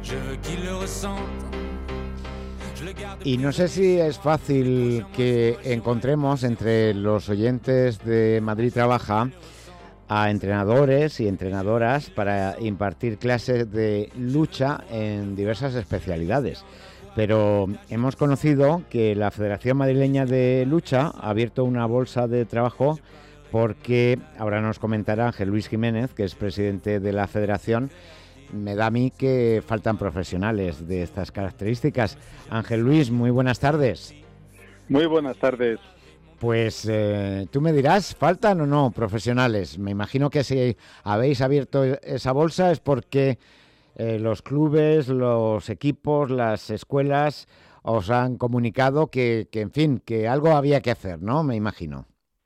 Y no sé si es fácil que encontremos entre los oyentes de Madrid Trabaja a entrenadores y entrenadoras para impartir clases de lucha en diversas especialidades. Pero hemos conocido que la Federación Madrileña de Lucha ha abierto una bolsa de trabajo porque, ahora nos comentará Ángel Luis Jiménez, que es presidente de la Federación. Me da a mí que faltan profesionales de estas características. Ángel Luis, muy buenas tardes. Muy buenas tardes. Pues tú me dirás, ¿faltan o no profesionales? Me imagino que si habéis abierto esa bolsa es porque los clubes, los equipos, las escuelas os han comunicado que, en fin, que algo había que hacer, ¿no? Me imagino.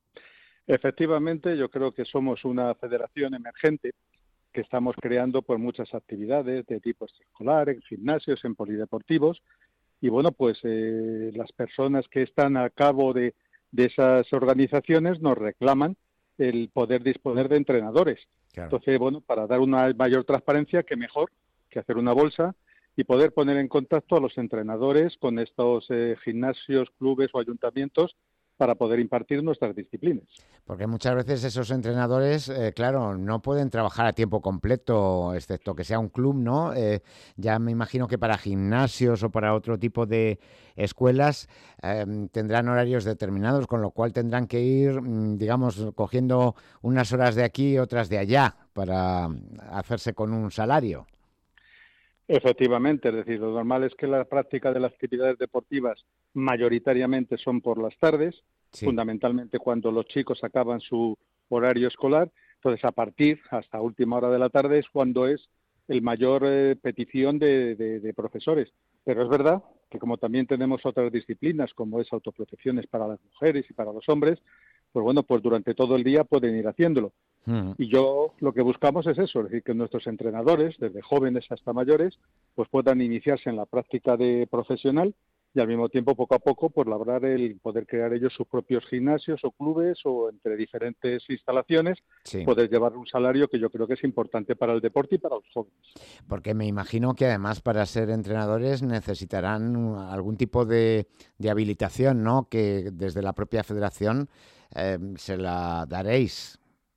Efectivamente, yo creo que somos una federación emergente que estamos creando por muchas actividades de tipo extraescolar, en gimnasios, en polideportivos, y bueno, pues las personas que están a cabo de esas organizaciones nos reclaman el poder disponer de entrenadores. Claro. Entonces, bueno, para dar una mayor transparencia, qué mejor que hacer una bolsa y poder poner en contacto a los entrenadores con estos gimnasios, clubes o ayuntamientos para poder impartir nuestras disciplinas. Porque muchas veces esos entrenadores, claro, no pueden trabajar a tiempo completo, excepto que sea un club, ¿no? Ya me imagino que para gimnasios o para otro tipo de escuelas tendrán horarios determinados, con lo cual tendrán que ir, digamos, cogiendo unas horas de aquí y otras de allá para hacerse con un salario. Efectivamente, es decir, lo normal es que la práctica de las actividades deportivas mayoritariamente son por las tardes, sí, fundamentalmente cuando los chicos acaban su horario escolar. Entonces, a partir hasta última hora de la tarde es cuando es el mayor petición de profesores. Pero es verdad que como también tenemos otras disciplinas, como es autoprotecciones para las mujeres y para los hombres, pues bueno, pues durante todo el día pueden ir haciéndolo. Y yo lo que buscamos es eso, es decir, que nuestros entrenadores, desde jóvenes hasta mayores, pues puedan iniciarse en la práctica de profesional y al mismo tiempo, poco a poco, pues lograr el poder crear ellos sus propios gimnasios o clubes o entre diferentes instalaciones, sí, poder llevar un salario que yo creo que es importante para el deporte y para los jóvenes. Porque me imagino que además para ser entrenadores necesitarán algún tipo de habilitación, ¿no? Que desde la propia federación se la daréis.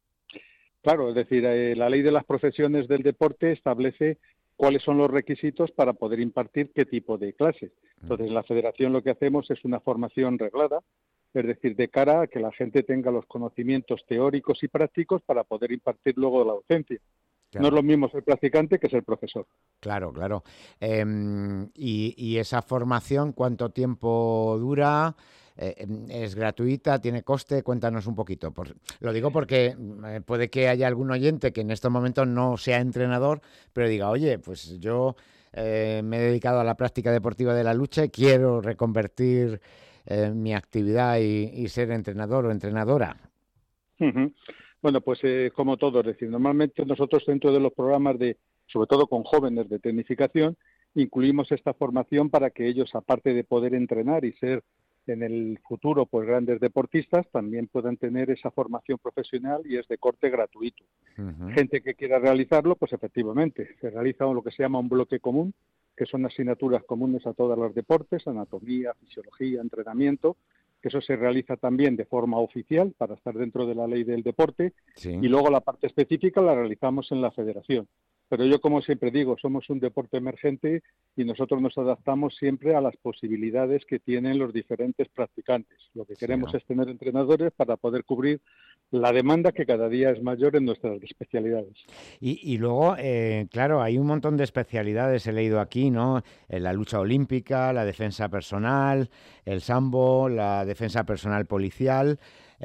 Claro, es decir, la ley de las profesiones del deporte establece cuáles son los requisitos para poder impartir qué tipo de clases. Entonces, en la federación lo que hacemos es una formación reglada, es decir, de cara a que la gente tenga los conocimientos teóricos y prácticos para poder impartir luego la docencia. Claro. No es lo mismo ser practicante que ser profesor. Claro, claro. ¿Y esa formación cuánto tiempo dura? ¿Es gratuita? ¿Tiene coste? Cuéntanos un poquito. Lo digo porque puede que haya algún oyente que en estos momentos no sea entrenador, pero diga, oye, pues yo me he dedicado a la práctica deportiva de la lucha y quiero reconvertir mi actividad y ser entrenador o entrenadora. Uh-huh. Bueno, pues como todo, es decir, normalmente nosotros dentro de los programas sobre todo con jóvenes de tecnificación, incluimos esta formación para que ellos, aparte de poder entrenar y ser en el futuro pues grandes deportistas, también puedan tener esa formación profesional y es de corte gratuito. Uh-huh. Gente que quiera realizarlo, pues efectivamente, se realiza lo que se llama un bloque común, que son asignaturas comunes a todos los deportes, anatomía, fisiología, entrenamiento, que eso se realiza también de forma oficial para estar dentro de la ley del deporte, sí, y luego la parte específica la realizamos en la federación. Pero yo, como siempre digo, somos un deporte emergente y nosotros nos adaptamos siempre a las posibilidades que tienen los diferentes practicantes. Lo que queremos es tener entrenadores para poder cubrir la demanda que cada día es mayor en nuestras especialidades. Y luego, claro, hay un montón de especialidades, he leído aquí, ¿no? La lucha olímpica, la defensa personal, el sambo, la defensa personal policial,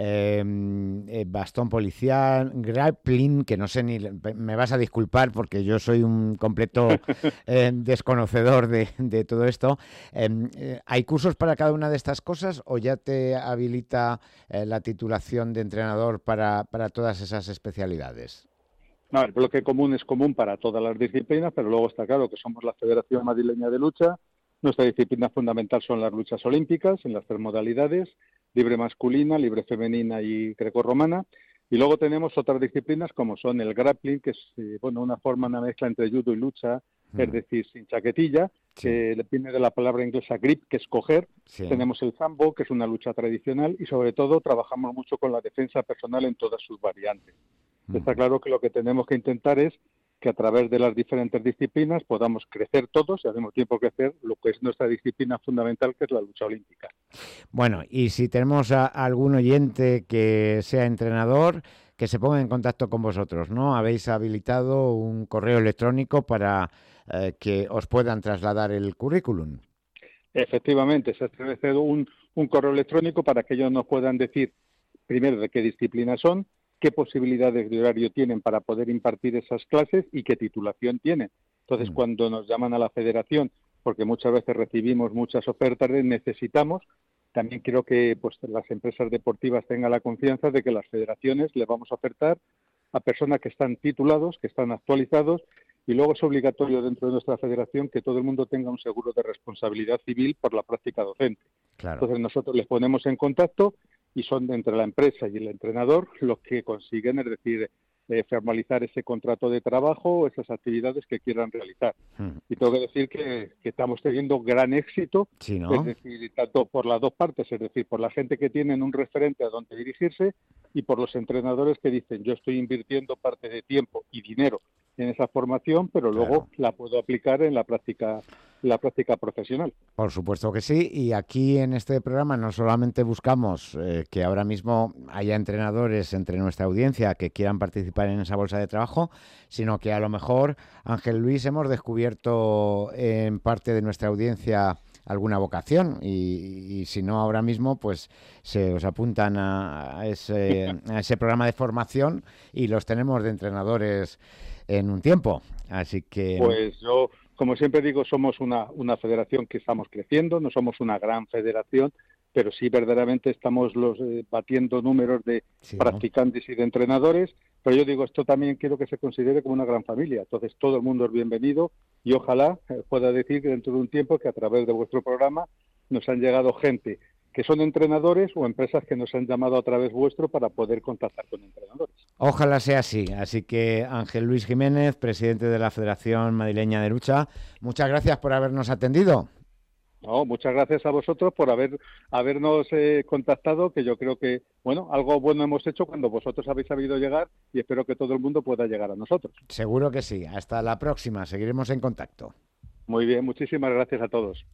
bastón policial, grappling, que no sé ni... Me vas a disculpar porque yo soy un completo desconocedor de todo esto. ¿Hay cursos para cada una de estas cosas o ya te habilita la titulación de entrenador para todas esas especialidades? No, el bloque común es común para todas las disciplinas, pero luego está claro que somos la Federación Madrileña de Lucha. Nuestra disciplina fundamental son las luchas olímpicas en las 3 modalidades, libre masculina, libre femenina y grecorromana. Y luego tenemos otras disciplinas como son el grappling, que es una mezcla entre judo y lucha, es decir, sin chaquetilla, que viene de la palabra inglesa grip, que es coger. Tenemos el sambo, que es una lucha tradicional, y sobre todo trabajamos mucho con la defensa personal en todas sus variantes. Está claro que lo que tenemos que intentar es que a través de las diferentes disciplinas podamos crecer todos y al mismo tiempo crecer lo que es nuestra disciplina fundamental, que es la lucha olímpica. Bueno, y si tenemos a algún oyente que sea entrenador, que se ponga en contacto con vosotros, ¿no? Habéis habilitado un correo electrónico para que os puedan trasladar el currículum. Efectivamente, se ha establecido un correo electrónico para que ellos nos puedan decir primero de qué disciplinas son, qué posibilidades de horario tienen para poder impartir esas clases y qué titulación tienen. Entonces, cuando nos llaman a la federación, porque muchas veces recibimos muchas ofertas, necesitamos, también quiero que pues las empresas deportivas tengan la confianza de que las federaciones les vamos a ofertar a personas que están titulados, que están actualizados, y luego es obligatorio dentro de nuestra federación que todo el mundo tenga un seguro de responsabilidad civil por la práctica docente. Claro. Entonces nosotros les ponemos en contacto y son entre la empresa y el entrenador los que consiguen, es decir, formalizar ese contrato de trabajo o esas actividades que quieran realizar. Y tengo que decir que estamos teniendo gran éxito, sí, ¿no? Es decir, tanto por las dos partes, es decir, por la gente que tienen un referente a donde dirigirse y por los entrenadores que dicen yo estoy invirtiendo parte de tiempo y dinero en esa formación, pero luego la puedo aplicar en la práctica profesional. Por supuesto que sí, y aquí en este programa no solamente buscamos que ahora mismo haya entrenadores entre nuestra audiencia que quieran participar en esa bolsa de trabajo, sino que a lo mejor, Ángel Luis, hemos descubierto en parte de nuestra audiencia alguna vocación y si no ahora mismo pues se os apuntan a ese programa de formación y los tenemos de entrenadores en un tiempo, así que... Pues yo, como siempre digo, somos una federación que estamos creciendo, no somos una gran federación, pero sí verdaderamente estamos batiendo números de practicantes y de entrenadores, pero yo digo, esto también quiero que se considere como una gran familia, entonces todo el mundo es bienvenido y ojalá pueda decir que dentro de un tiempo que a través de vuestro programa nos han llegado gente que son entrenadores o empresas que nos han llamado a través vuestro para poder contactar con entrenadores. Ojalá sea así. Así que Ángel Luis Jiménez, presidente de la Federación Madrileña de Lucha, muchas gracias por habernos atendido. No, muchas gracias a vosotros por habernos contactado, que yo creo que, bueno, algo bueno hemos hecho cuando vosotros habéis sabido llegar y espero que todo el mundo pueda llegar a nosotros. Seguro que sí. Hasta la próxima. Seguiremos en contacto. Muy bien, muchísimas gracias a todos.